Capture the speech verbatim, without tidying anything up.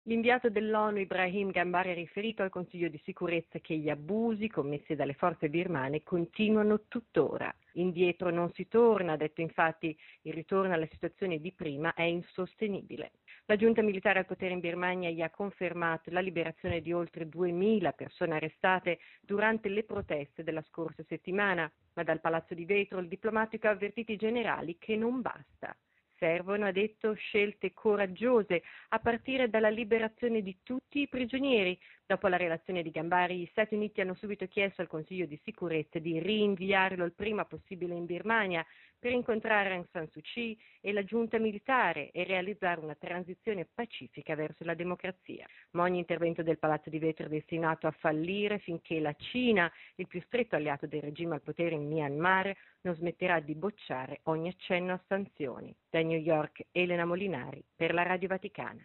L'inviato dell'ONU Ibrahim Gambari ha riferito al Consiglio di sicurezza che gli abusi commessi dalle forze birmane continuano tuttora. Indietro non si torna, ha detto infatti, il ritorno alla situazione di prima è insostenibile. La giunta militare al potere in Birmania gli ha confermato la liberazione di oltre duemila persone arrestate durante le proteste della scorsa settimana, ma dal Palazzo di Vetro il diplomatico ha avvertito i generali che non basta. Servono, ha detto, scelte coraggiose, a partire dalla liberazione di tutti i prigionieri. Dopo la relazione di Gambari, gli Stati Uniti hanno subito chiesto al Consiglio di sicurezza di rinviarlo il prima possibile in Birmania per incontrare Aung San Suu Kyi e la giunta militare e realizzare una transizione pacifica verso la democrazia. Ma ogni intervento del Palazzo di Vetro è destinato a fallire finché la Cina, il più stretto alleato del regime al potere in Myanmar, non smetterà di bocciare ogni accenno a sanzioni. Da New York, Elena Molinari per la Radio Vaticana.